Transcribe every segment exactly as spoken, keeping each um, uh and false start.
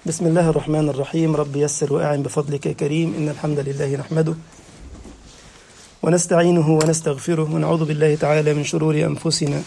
بسم الله الرحمن الرحيم. رب يسر وأعن بفضلك يا كريم. إن الحمد لله نحمده ونستعينه ونستغفره ونعوذ بالله تعالى من شرور أنفسنا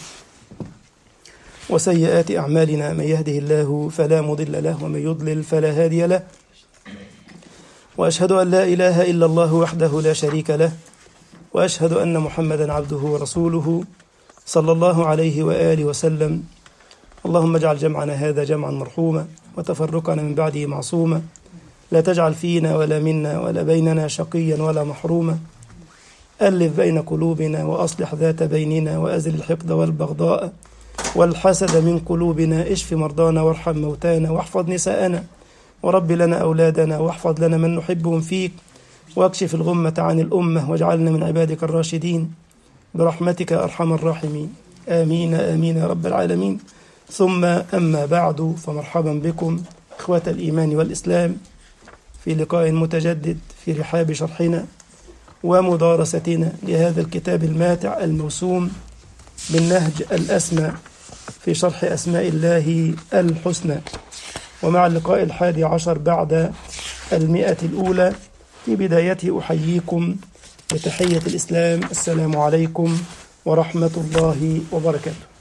وسيئات أعمالنا. من يهده الله فلا مضل له ومن يضلل فلا هادي له، وأشهد أن لا إله إلا الله وحده لا شريك له، وأشهد أن محمدا عبده ورسوله صلى الله عليه وآله وسلم. اللهم اجعل جمعنا هذا جمعا مرحوما وتفرقنا من بعده معصوما، لا تجعل فينا ولا منا ولا بيننا شقيا ولا محروما. ألف بين قلوبنا وأصلح ذات بيننا وأزل الحقد والبغضاء والحسد من قلوبنا. اشف مرضانا وارحم موتانا واحفظ نساءنا ورب لنا أولادنا واحفظ لنا من نحبهم فيك، واكشف الغمة عن الأمة واجعلنا من عبادك الراشدين برحمتك أرحم الراحمين. آمين آمين يا رب العالمين. ثم أما بعد، فمرحبا بكم إخوة الإيمان والإسلام في لقاء متجدد في رحاب شرحنا ومدارستنا لهذا الكتاب الماتع الموسوم بالنهج الأسمى في شرح أسماء الله الحسنى، ومع اللقاء الحادي عشر بعد المئة الأولى. في بدايته أحييكم بتحية الإسلام، السلام عليكم ورحمة الله وبركاته.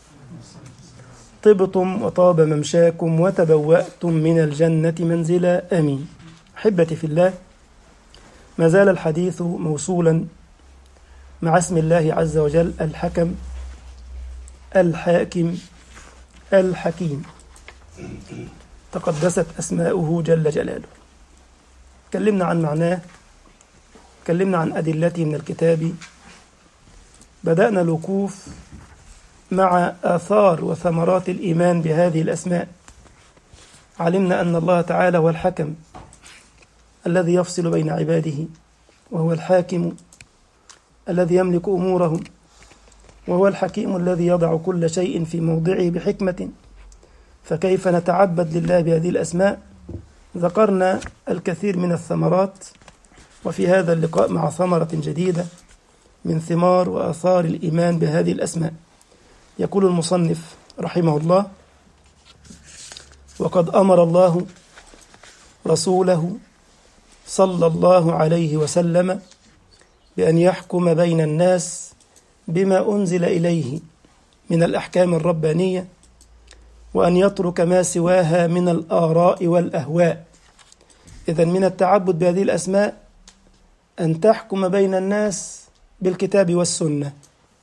طبتم وطاب ممشاكم وتبوأتم من الجنة منزلا، آمين. أحبتي في الله، ما زال الحديث موصولا مع اسم الله عز وجل الحكم الحاكم الحكيم، تقدست أسماؤه جل جلاله. تكلمنا عن معناه، تكلمنا عن أدلته من الكتاب، بدأنا الوقوف مع آثار وثمرات الإيمان بهذه الأسماء. علمنا أن الله تعالى هو الحكم الذي يفصل بين عباده، وهو الحاكم الذي يملك أمورهم، وهو الحكيم الذي يضع كل شيء في موضعه بحكمة. فكيف نتعبد لله بهذه الأسماء؟ ذكرنا الكثير من الثمرات، وفي هذا اللقاء مع ثمرة جديدة من ثمار وآثار الإيمان بهذه الأسماء. يقول المصنف رحمه الله: وقد أمر الله رسوله صلى الله عليه وسلم بأن يحكم بين الناس بما أنزل إليه من الأحكام الربانية، وأن يترك ما سواها من الآراء والأهواء. إذن من التعبد بهذه الأسماء أن تحكم بين الناس بالكتاب والسنة،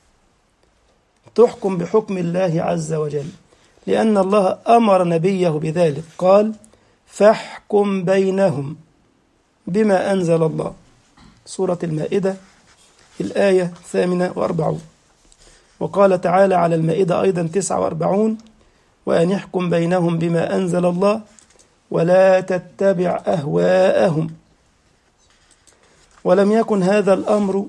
تحكم بحكم الله عز وجل، لأن الله أمر نبيه بذلك. قال: فاحكم بينهم بما أنزل الله، سورة المائدة الآية الثامنة وأربعون. وقال تعالى على المائدة أيضا تسعة وأربعون: وأن يحكم بينهم بما أنزل الله ولا تتبع أهواءهم. ولم يكن هذا الأمر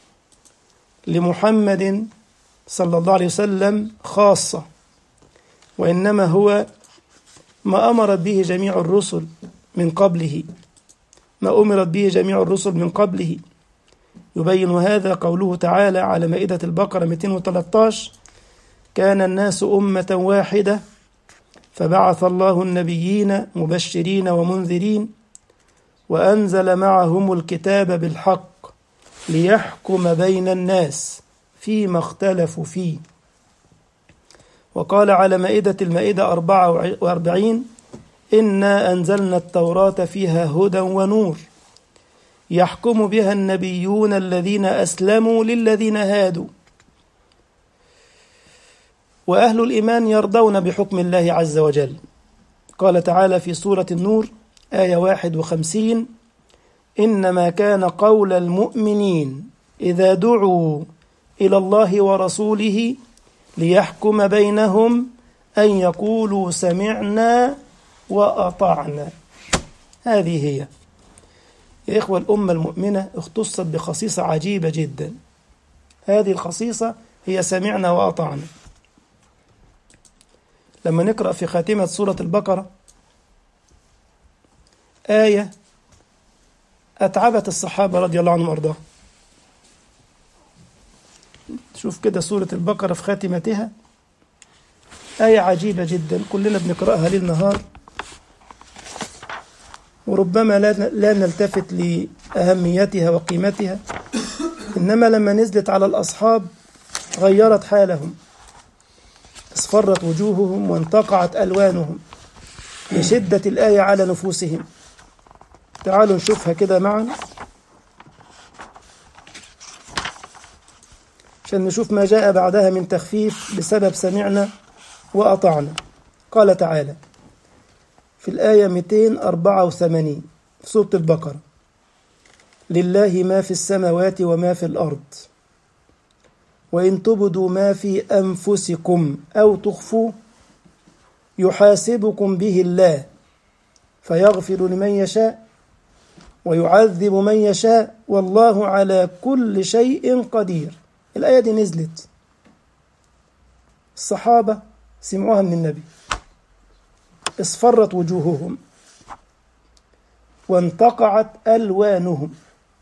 لمحمد صلى الله عليه وسلم خاصة، وإنما هو ما أمرت به جميع الرسل من قبله، ما أمرت به جميع الرسل من قبله. يبين هذا قوله تعالى على مائدة البقرة مئتين وثلاثة عشر: كان الناس أمة واحدة فبعث الله النبيين مبشرين ومنذرين وأنزل معهم الكتاب بالحق ليحكم بين الناس فيما اختلفوا فيه. وقال على مائدة المائدة أربعة وأربعين: إنا أنزلنا التوراة فيها هدى ونور يحكم بها النبيون الذين أسلموا للذين هادوا. وأهل الإيمان يرضون بحكم الله عز وجل. قال تعالى في سورة النور آية واحد وخمسين: إنما كان قول المؤمنين إذا دعوا إلى الله ورسوله ليحكم بينهم أن يقولوا سمعنا وأطعنا. هذه هي يا إخوة الأمة المؤمنة اختصت بخصيصة عجيبة جدا. هذه الخصيصة هي سمعنا وأطعنا. لما نقرأ في خاتمة سورة البقرة آية أتعبت الصحابة رضي الله عنهم وأرضاهم. شوف كده سورة البقرة في خاتمتها آية عجيبة جدا كلنا بنقرأها ليل نهار. وربما لا نلتفت لأهميتها وقيمتها، إنما لما نزلت على الأصحاب غيرت حالهم، اصفرت وجوههم وانتقعت ألوانهم لشدة الآية على نفوسهم. تعالوا نشوفها كده معا عشان نشوف ما جاء بعدها من تخفيف بسبب سمعنا وأطعنا. قال تعالى في الآية مئتين وأربعة وثمانين في سورة البقرة: لله ما في السماوات وما في الأرض وإن تبدوا ما في أنفسكم أو تخفوه يحاسبكم به الله فيغفر لمن يشاء ويعذب من يشاء والله على كل شيء قدير. الآية دي نزلت، الصحابة سمعوها من النبي، اصفرت وجوههم وانتقعت ألوانهم،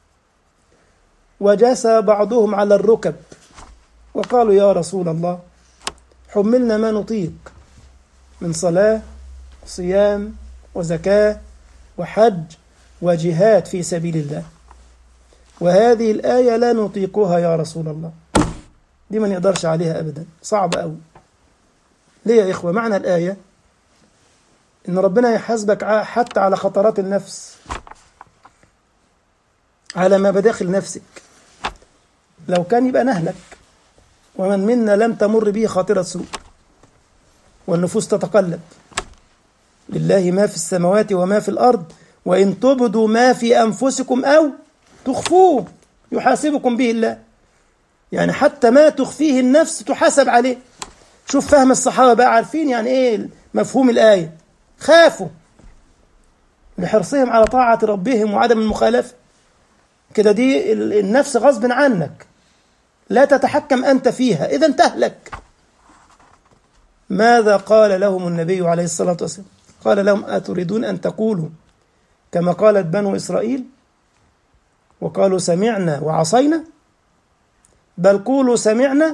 وجسى بعضهم على الركب وقالوا يا رسول الله حملنا ما نطيق من صلاة صيام وزكاة وحج وجهاد في سبيل الله، وهذه الآية لا نطيقها يا رسول الله، دي ما نقدرش عليها أبدا، صعب أوي. ليه يا إخوة؟ معنى الآية إن ربنا يحاسبك حتى على خطرات النفس، على ما بداخل نفسك. لو كان يبقى نهلك، ومن منا لم تمر به خاطرة سوء، والنفوس تتقلب. لله ما في السماوات وما في الأرض وإن تبدوا ما في أنفسكم أو تخفوه يحاسبكم به الله، يعني حتى ما تخفيه النفس تحاسب عليه. شوف فهم الصحابة بقى، عارفين يعني إيه مفهوم الآية، خافوا لحرصهم على طاعة ربهم وعدم المخالفة. كده دي النفس غصب عنك، لا تتحكم أنت فيها، إذن تهلك. ماذا قال لهم النبي عليه الصلاة والسلام؟ قال لهم أتريدون أن تقولوا كما قالت بنو إسرائيل وقالوا سمعنا وعصينا؟ بل قولوا سمعنا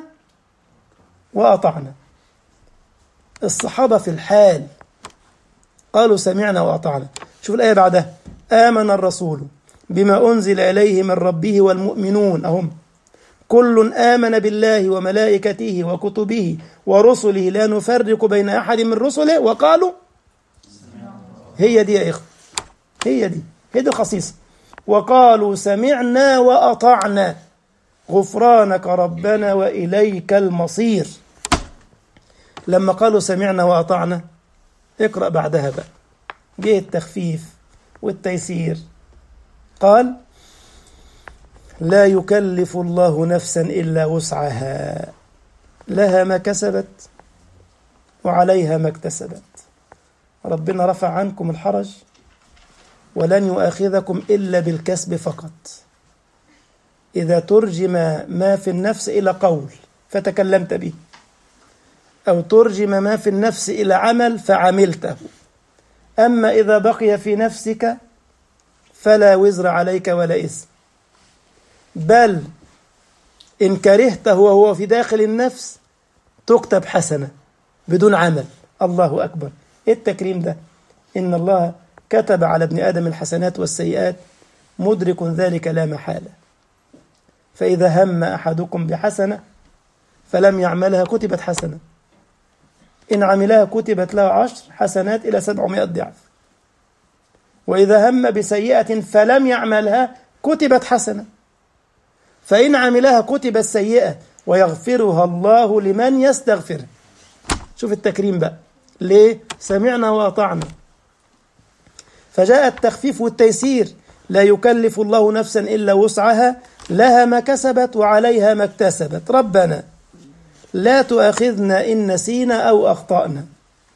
وأطعنا. الصحابة في الحال قالوا سمعنا وأطعنا. شوف الآية بعدها: آمن الرسول بما أنزل إليه من ربه والمؤمنون أهم كل آمن بالله وملائكته وكتبه ورسله لا نفرق بين أحد من رسله وقالوا. هي دي يا إخوة، هي دي هي دي الخصيصة. وقالوا سمعنا وأطعنا غفرانك ربنا وإليك المصير. لما قالوا سمعنا وأطعنا اقرأ بعدها بقى، جه التخفيف والتيسير. قال لا يكلف الله نفسا إلا وسعها لها ما كسبت وعليها ما اكتسبت. ربنا رفع عنكم الحرج ولن يؤاخذكم إلا بالكسب فقط. إذا ترجم ما في النفس إلى قول فتكلمت به، أو ترجم ما في النفس إلى عمل فعملته، أما إذا بقي في نفسك فلا وزر عليك ولا إثم، بل إن كرهته وهو في داخل النفس تكتب حسنة بدون عمل. الله أكبر، إيه التكريم ده؟ إن الله كتب على ابن آدم الحسنات والسيئات، مدرك ذلك لا محالة. فإذا هم أحدكم بحسنة فلم يعملها كتبت حسنة، إن عملها كتبت له عشر حسنات إلى سبعمائة ضعف، وإذا هم بسيئة فلم يعملها كتبت حسنة، فإن عملها كتبت سيئة ويغفرها الله لمن يستغفر. شوف التكريم بقى، ليه؟ سمعنا وأطعنا. فجاء التخفيف والتيسير: لا يكلف الله نفسا إلا وسعها لها ما كسبت وعليها ما اكتسبت ربنا لا تؤاخذنا إن نسينا أو أخطأنا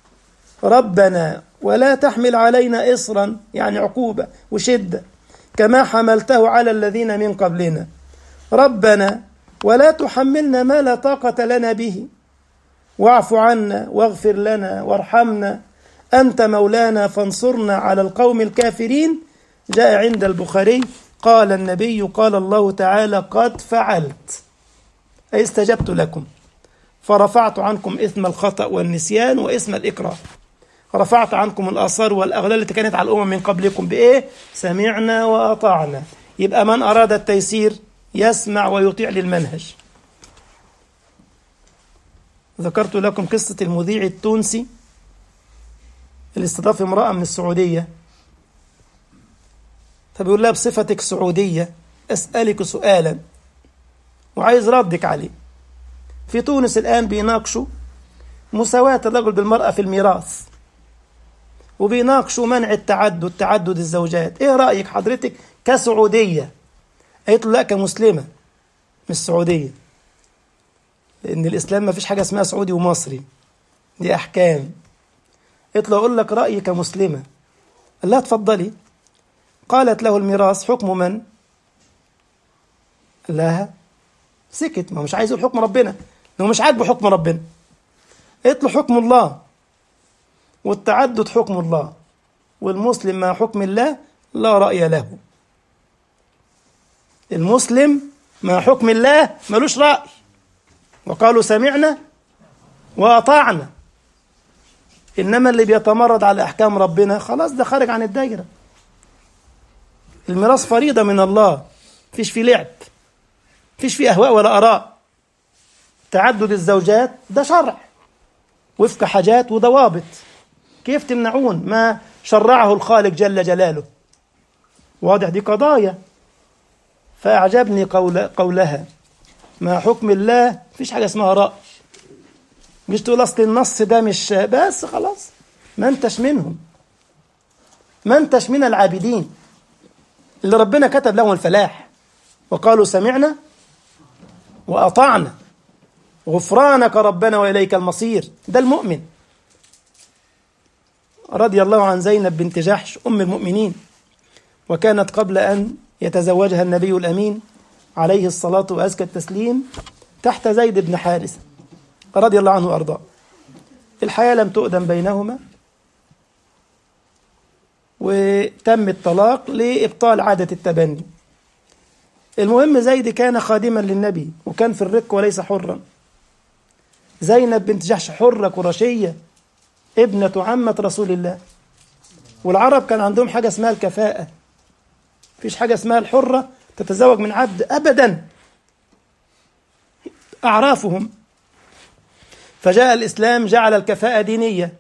ربنا ولا تحمل علينا إصرا، يعني عقوبة وشدة، كما حملته على الذين من قبلنا ربنا ولا تحملنا ما لا طاقة لنا به واعف عنا واغفر لنا وارحمنا أنت مولانا فانصرنا على القوم الكافرين. جاء عند البخاري قال النبي قال الله تعالى قد فعلت، أي استجبت لكم فرفعت عنكم إثم الخطأ والنسيان وإثم الإكراه. رفعت عنكم الآثار والأغلال التي كانت على الأمم من قبلكم بإيه؟ سمعنا وأطعنا. يبقى من أراد التيسير يسمع ويطيع للمنهج. ذكرت لكم قصة المذيع التونسي اللي استضاف امرأة من السعودية، فبيقول لها بصفتك سعودية أسألك سؤالا وعايز ردك عليه. في تونس الآن بيناقشوا مساواة الرجل بالمرأة في الميراث، وبيناقشوا منع التعدد تعدد الزوجات. ايه رأيك حضرتك كسعودية؟ قالت له لا كمسلمة مش سعودية، لأن الإسلام ما فيش حاجة اسمها سعودي ومصري، دي أحكام. قالت له أقول لك رأيي كمسلمة. قال لها اتفضلي. قالت له الميراث حكم من؟ قال لها سكت، ما مش عايز يقول حكم ربنا، لو مش عاجبه حكم ربنا. قالت له حكم الله، والتعدد حكم الله، والمسلم مع حكم الله لا رأي له. المسلم مع حكم الله ملوش رأي، وقالوا سمعنا وأطعنا. إنما اللي بيتمرد على أحكام ربنا خلاص ده خارج عن الدائرة. الميراث فريضة من الله، فيش فيه لعب، فيش فيه أهواء ولا آراء. تعدد الزوجات ده شرع وفق حاجات وضوابط، كيف تمنعون ما شرعه الخالق جل جلاله؟ واضح، دي قضايا. فأعجبني قول قولها مع حكم الله فيش حاجة اسمها رأي. مش تقول أصل النص ده مش بس خلاص، ما انتش منهم، ما انتش من العابدين اللي ربنا كتب لهم الفلاح. وقالوا سمعنا وأطعنا غفرانك ربنا وإليك المصير. ده المؤمن. رضي الله عن زينب بنت جحش أم المؤمنين، وكانت قبل أن يتزوجها النبي الأمين عليه الصلاة وأزكى التسليم تحت زيد بن حارثة رضي الله عنه وأرضاه. الحياة لم تؤدم بينهما، وتم الطلاق لإبطال عادة التبني. المهم زيد كان خادما للنبي وكان في الرق وليس حرا. زينب بنت جحش حرة قرشية ابنة عمة رسول الله. والعرب كان عندهم حاجة اسمها الكفاءة، فيش حاجة اسمها الحرة تتزوج من عبد أبدا، أعرافهم. فجاء الإسلام جعل الكفاءة دينية،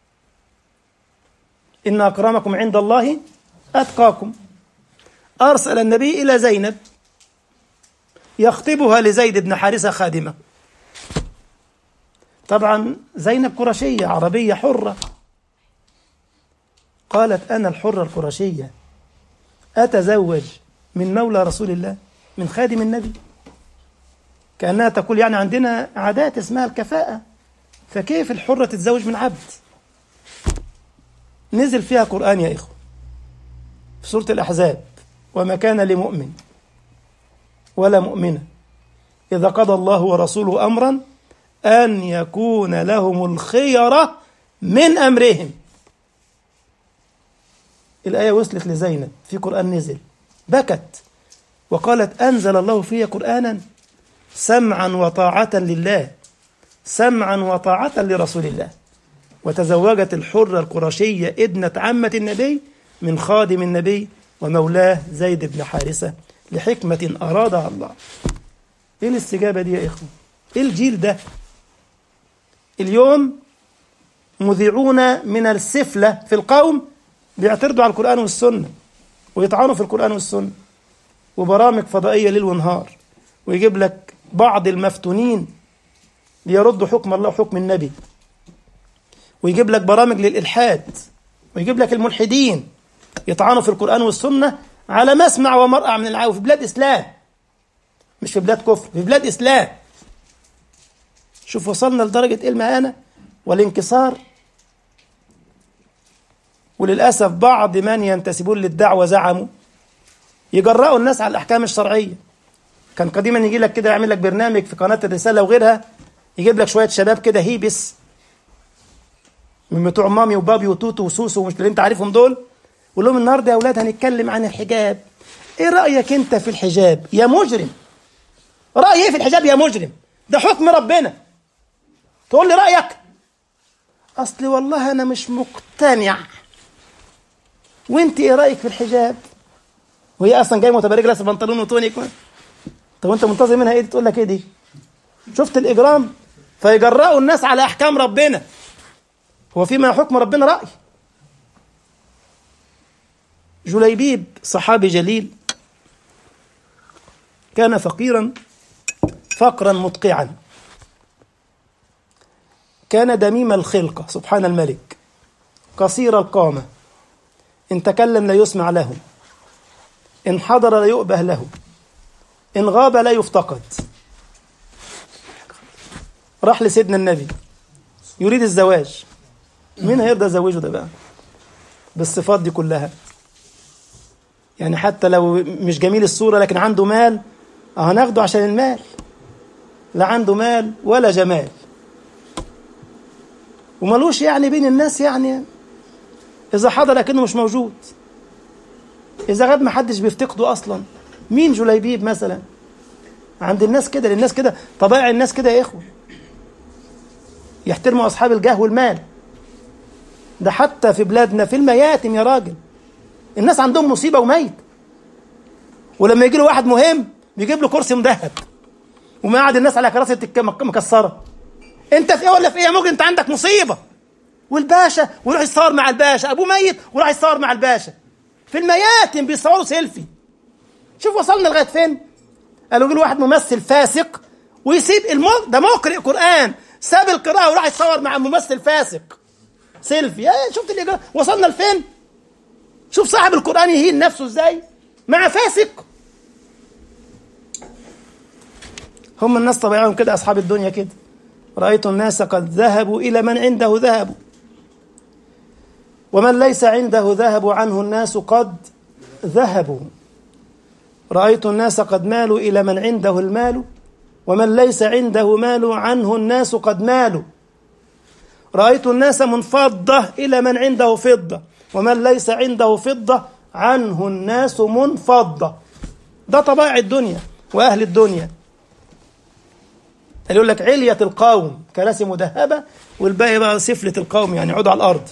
إن أكرمكم عند الله أتقاكم. أرسل النبي إلى زينب يخطبها لزيد بن حارثة خادمة. طبعا زينب قرشية عربية حرة. قالت أنا الحرة القرشية أتزوج من مولى رسول الله، من خادم النبي؟ كأنها تقول يعني عندنا عادات اسمها الكفاءة، فكيف الحرة تتزوج من عبد؟ نزل فيها قرآن يا إخوة في سورة الأحزاب: وما كان لمؤمن ولا مؤمنة إذا قضى الله ورسوله أمرا أن يكون لهم الخيرة من أمرهم. الآية وصلت لزينب في قرآن نزل، بكت وقالت أنزل الله فيها قرآنا سمعا وطاعة لله، سمعا وطاعة لرسول الله. وتزوجت الحرة القرشية ابنة عمة النبي من خادم النبي ومولاه زيد بن حارثة لحكمة أرادها الله. إيه الاستجابة دي يا إخوة؟ إيه الجيل ده؟ اليوم مذيعون من السفلة في القوم بيعترضوا على القرآن والسنة ويطعنوا في القرآن والسنة، وبرامج فضائية ليل ونهار، ويجيب لك بعض المفتونين ليردوا حكم الله وحكم النبي، ويجيب لك برامج للإلحاد، ويجيب لك الملحدين يطعنوا في القرآن والسنة على مسمع ومرأى من العالم في بلاد إسلام، مش في بلاد كفر، في بلاد إسلام. شوف وصلنا لدرجة إيه المهانة والانكسار. وللأسف بعض من ينتسبون للدعوة زعموا يجرأوا الناس على الأحكام الشرعية. كان قديما يجي لك كده يعمل لك برنامج في قناة الرسالة وغيرها، يجيب لك شوية شباب كده هيبس من بتوع مامي وبابي وتوتو وسوسو ومش اللي انت عارفهم دول، وقول لهم النهارده يا اولاد هنتكلم عن الحجاب. ايه رأيك انت في الحجاب يا مجرم؟ رأيي ايه في الحجاب يا مجرم؟ ده حكم ربنا، تقول لي رأيك؟ أصلي والله أنا مش مقتنع، وانت ايه رأيك في الحجاب؟ وهي أصلا جاية متبرجة لابسة بنطلون وتونيك. طب وانت منتظر منها ايه تقول لك ايه دي؟ شفت الإجرام؟ فيجرأوا الناس على أحكام ربنا. هو فيما حكم ربنا رأي؟ جليبيب صحابي جليل كان فقيرا فقرا مدقعا، كان دميم الخلقة سبحان الملك، قصير القامة، إن تكلم لا يسمع له، إن حضر لا يؤبه له، إن غاب لا يفتقد. راح لسيدنا النبي يريد الزواج. مين هيرضى يزوجه ده بقى بالصفات دي كلها؟ يعني حتى لو مش جميل الصورة لكن عنده مال، هناخده عشان المال. لا عنده مال ولا جمال، وملوش يعني بين الناس، يعني إذا حضر لكنه مش موجود، إذا غاب محدش بيفتقده أصلا. مين جليبيب مثلا؟ عند الناس كده، للناس كده، طبائع الناس كده يا إخوة، يحترموا أصحاب الجاه والمال. ده حتى في بلادنا في المياتم يا راجل الناس عندهم مصيبة وميت، ولما يجي له واحد مهم بيجيب له كرسي مذهب ومقعد الناس على كراسي مكسرة. انت في ايه ولا في ايه يا مجرم؟ انت عندك مصيبة. والباشا ويروح يصور مع الباشا، ابوه ميت وراح يصور مع الباشا في المياتم بيصوروا سيلفي. شوف وصلنا لغاية فين. قالوا يجي له واحد ممثل فاسق ويسيب المو... ده مقرئ قرآن، ساب القراءة وراح يصور مع ممثل فاسق سيلفي. ايه شفت اللي وصلنا لفين؟ شوف صاحب القرآن يهين نفسه ازاي مع فاسق. هم الناس طبيعهم كده، أصحاب الدنيا كده. رأيت الناس قد ذهبوا إلى من عنده ذهب، ومن ليس عنده ذهب عنه الناس قد ذهبوا. رأيت الناس قد مالوا إلى من عنده المال، ومن ليس عنده مال عنه الناس قد مالوا. رأيت الناس منفضة إلى من عنده فضة، ومن ليس عنده فضة عنه الناس منفضة. ده طبائع الدنيا وأهل الدنيا. يقول لك علية القوم كراسي مذهبة، والباقي بقى سفلة القوم، يعني يقعدوا على الأرض.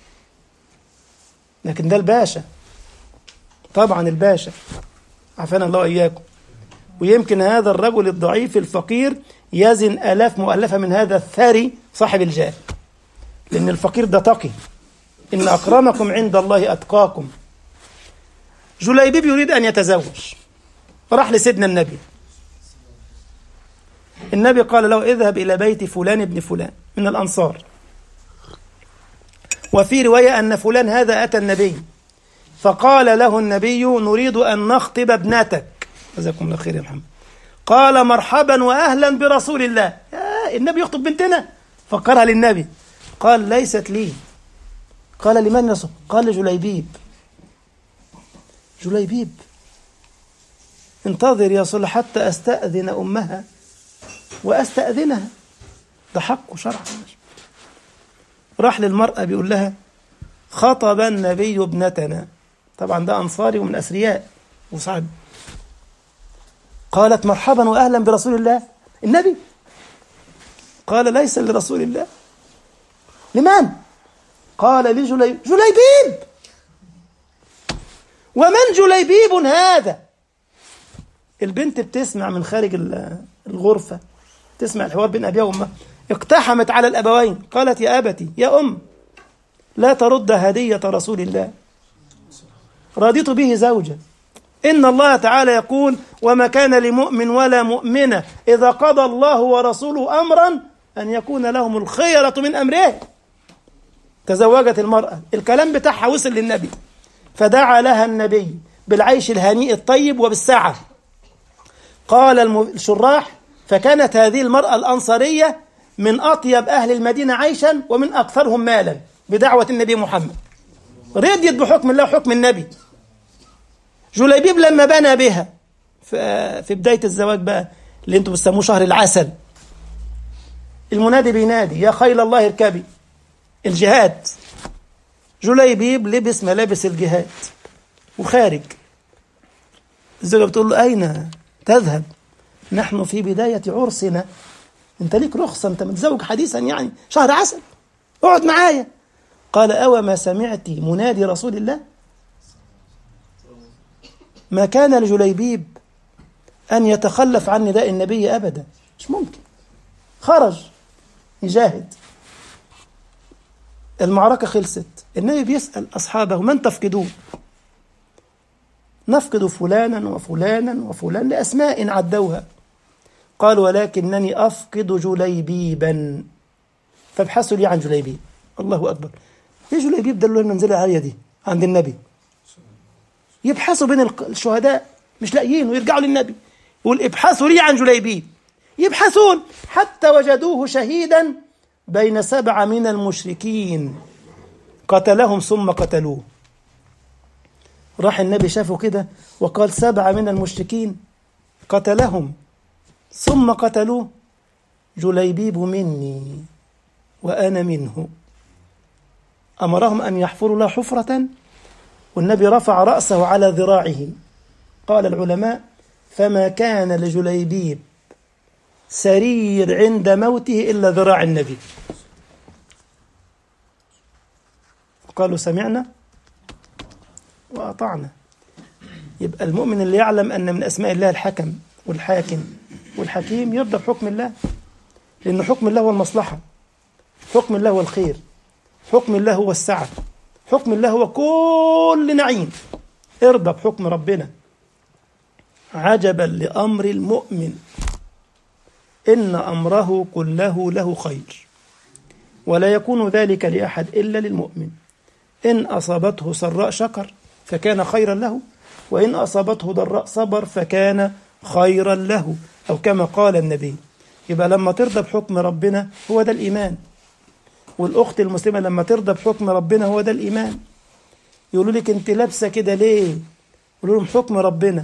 لكن ده الباشا، طبعا الباشا عافانا الله وإياكم. ويمكن هذا الرجل الضعيف الفقير يزن آلاف مؤلفة من هذا الثري صاحب الجاه، لأن الفقير ده تقي. إن أكرمكم عند الله أتقاكم. جليبيب يريد أن يتزوج، راح لسيدنا النبي. النبي قال له اذهب إلى بيت فلان ابن فلان من الأنصار. وفي رواية أن فلان هذا أتى النبي فقال له النبي نريد أن نخطب ابنتك. جزاكم الله خير يا محمد. قال مرحبا وأهلا برسول الله. يا النبي يخطب بنتنا؟ فقرها للنبي. قال ليست لي. قال لمن يصب؟ قال لجليبيب. جليبيب انتظر يا صلح حتى أستأذن أمها وأستأذنها، ده حقه شرعا. راح للمرأة بيقول لها خطب النبي ابنتنا، طبعا ده أنصاري ومن أثرياء وصعب. قالت مرحبا وأهلا برسول الله. النبي قال ليس لرسول الله. لمن؟ قال لجليبيب. جليبيب؟ ومن جليبيب هذا؟ البنت بتسمع من خارج الغرفة، تسمع الحوار بين أبيها وأمها. اقتحمت على الأبوين قالت يا أبتي يا أم لا ترد هدية رسول الله، رضيت به زوجا. إن الله تعالى يقول وما كان لمؤمن ولا مؤمنة إذا قضى الله ورسوله أمرا أن يكون لهم الخيرة من أمره. تزوجت المرأة، الكلام بتاعها وصل للنبي، فدعا لها النبي بالعيش الهنيء الطيب وبالسعة. قال الشراح فكانت هذه المرأة الأنصارية من أطيب أهل المدينة عيشا ومن أكثرهم مالا بدعوة النبي محمد، رضيت بحكم الله وحكم النبي. جليبيب لما بنى بها في بداية الزواج بقى اللي انتم بتسموه شهر العسل، المنادي بينادي يا خيل الله اركبي، الجهاد. جليبيب لبس ملابس الجهاد وخارج. الزوجة بتقول له أين تذهب؟ نحن في بداية عرسنا، انت ليك رخصة، انت متزوج حديثا يعني شهر عسل. اقعد معايا. قال أو ما سمعت منادي رسول الله؟ ما كان لجليبيب أن يتخلف عن نداء النبي أبدا، مش ممكن. خرج يجاهد، المعركة خلصت، النبي بيسأل أصحابه من تفقدون؟ نفقد فلانا وفلانا وفلان لأسماء عدوها. قال ولكنني أفقد جليبيبا، فابحثوا لي عن جليبيب. الله أكبر، ايه جليبيب ده اللي المنزلة العالية دي عند النبي؟ يبحثوا بين الشهداء مش لاقيين ويرجعوا للنبي يقول ابحثوا لي عن جليبيب. يبحثون حتى وجدوه شهيدا بين سبعة من المشركين قتلهم ثم قتلوه. راح النبي شافه كده وقال سبعة من المشركين قتلهم ثم قتلوه، جليبيب مني وأنا منه. أمرهم أن يحفروا له حفرة، والنبي رفع رأسه على ذراعه. قال العلماء فما كان لجليبيب سرير عند موته إلا ذراع النبي. قالوا سمعنا وأطعنا. يبقى المؤمن اللي يعلم أن من أسماء الله الحكم والحاكم والحكيم يرضى بحكم الله، لأن حكم الله هو المصلحة، حكم الله هو الخير، حكم الله هو السعة، حكم الله هو كل نعيم. ارضى بحكم ربنا. عجبا لأمر المؤمن إن أمره كله له خير، ولا يكون ذلك لأحد إلا للمؤمن. إن أصابته سراء شكر فكان خيرا له، وإن أصابته ضراء صبر فكان خيرا له، أو كما قال النبي. يبقى لما ترضى بحكم ربنا هو ده الإيمان. والأخت المسلمة لما ترضى بحكم ربنا هو ده الإيمان. يقولوا لك أنت لابسة كده ليه؟ يقولوا لهم حكم ربنا.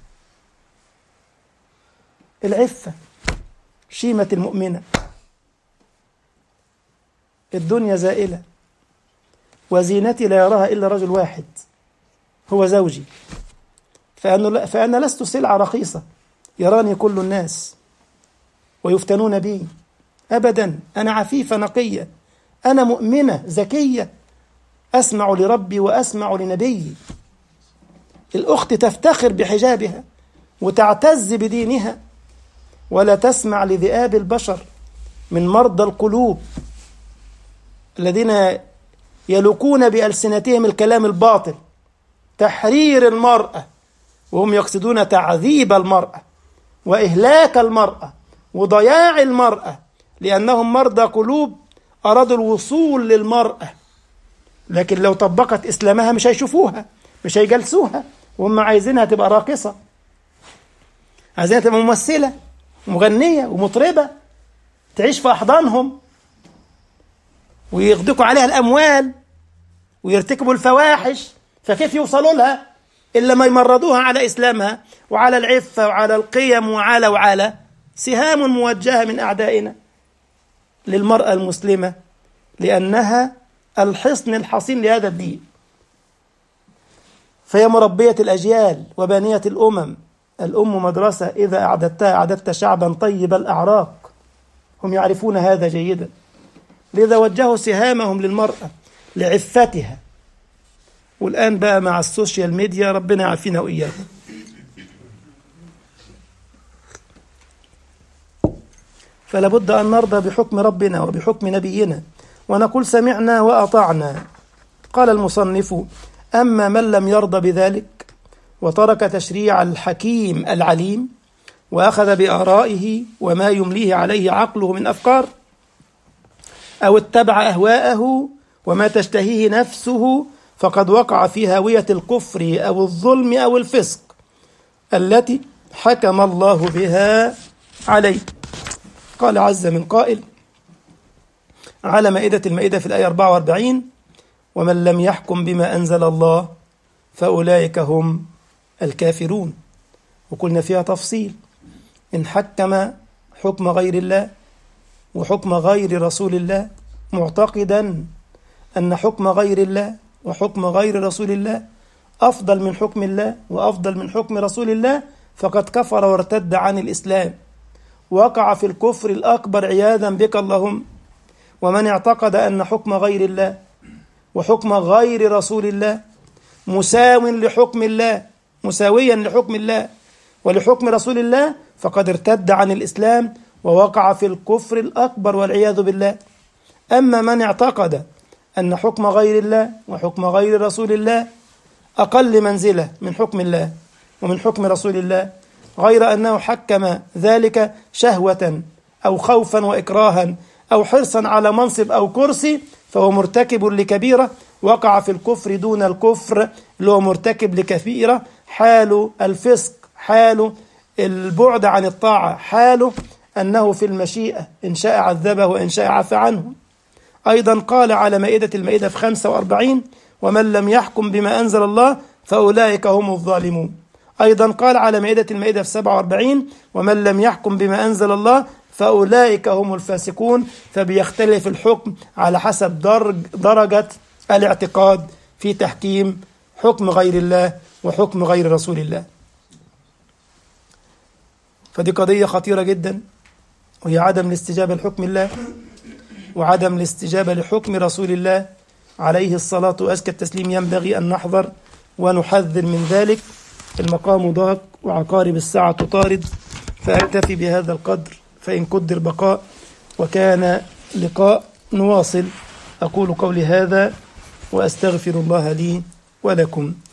العفة شيمة المؤمنة. الدنيا زائلة، وزينتي لا يراها إلا رجل واحد هو زوجي، فأنا, فأنا لست سلعة رخيصة يراني كل الناس ويفتنون بي أبدا. أنا عفيفة نقية، أنا مؤمنة زكية، أسمع لربي وأسمع لنبيي. الأخت تفتخر بحجابها وتعتز بدينها، ولا تسمع لذئاب البشر من مرضى القلوب الذين يلقون بألسنتهم الكلام الباطل، تحرير المرأة، وهم يقصدون تعذيب المرأة وإهلاك المرأة وضياع المرأة، لأنهم مرضى قلوب أرادوا الوصول للمرأة، لكن لو طبقت إسلامها مش هيشوفوها، مش هيجلسوها، وهم عايزينها تبقى راقصة، عايزينها تبقى ممثلة ومغنية ومطربة تعيش في أحضانهم ويغدقوا عليها الأموال ويرتكبوا الفواحش. فكيف يوصلوا لها إلا ما يمرضوها على إسلامها وعلى العفة وعلى القيم وعلى وعلى سهام موجهة من أعدائنا للمرأة المسلمة، لأنها الحصن الحصين لهذا الدين. فهي مربية الأجيال وبانية الأمم. الأم مدرسة إذا أعددتها أعددت شعبا طيب الأعراق. هم يعرفون هذا جيدا، لذا وجهوا سهامهم للمرأة لعفتها. والآن بقى مع السوشيال ميديا ربنا يعافينا وإياكم. فلا بد أن نرضى بحكم ربنا وبحكم نبينا ونقول سمعنا وأطعنا. قال المصنف أما من لم يرضى بذلك وترك تشريع الحكيم العليم وأخذ بآرائه وما يمليه عليه عقله من أفكار، أو اتبع أهواءه وما تشتهيه نفسه، فقد وقع في هاوية الكفر أو الظلم أو الفسق التي حكم الله بها عليه. قال عز من قائل على مائدة المائدة في الآية أربعة وأربعين: ومن لم يحكم بما أنزل الله فأولئك هم الكافرون. وقلنا فيها تفصيل: إن حكم حكم غير الله وحكم غير رسول الله معتقدا أن حكم غير الله وحكم غير رسول الله أفضل من حكم الله وأفضل من حكم رسول الله، فقد كفر وارتد عن الإسلام، وقع في الكفر الأكبر عياذا بك اللهم. ومن اعتقد أن حكم غير الله وحكم غير رسول الله مساو لحكم الله مساويا لحكم الله ولحكم رسول الله فقد ارتد عن الإسلام ووقع في الكفر الأكبر والعياذ بالله. أما من اعتقد أن حكم غير الله وحكم غير رسول الله أقل منزلة من حكم الله ومن حكم رسول الله، غير أنه حكم ذلك شهوة أو خوفا وإكراها أو حرصا على منصب أو كرسي، فهو مرتكب لكبيرة وقع في الكفر دون الكفر، اللي هو مرتكب لكبيرة. حال الفسق، حال البعد عن الطاعة، حاله أنه في المشيئة، إن شاء عذبه وإن شاء عفى عنه. أيضا قال على مائدة المائدة في خمسة وأربعين: ومن لم يحكم بما أنزل الله فأولئك هم الظالمون. أيضا قال على مائدة المائدة في سبعة وأربعين: ومن لم يحكم بما أنزل الله فأولئك هم الفاسقون. فبيختلف الحكم على حسب درج درجة الاعتقاد في تحكيم حكم غير الله وحكم غير رسول الله. فدي قضية خطيرة جدا، وهي عدم الاستجابة لحكم الله وعدم الاستجابة لحكم رسول الله عليه الصلاة وأزكى التسليم. ينبغي أن نحذر ونحذر من ذلك. المقام ضاق وعقارب الساعة تطارد، فأكتفي بهذا القدر، فإن قدر بقاء وكان لقاء نواصل. أقول قولي هذا وأستغفر الله لي ولكم.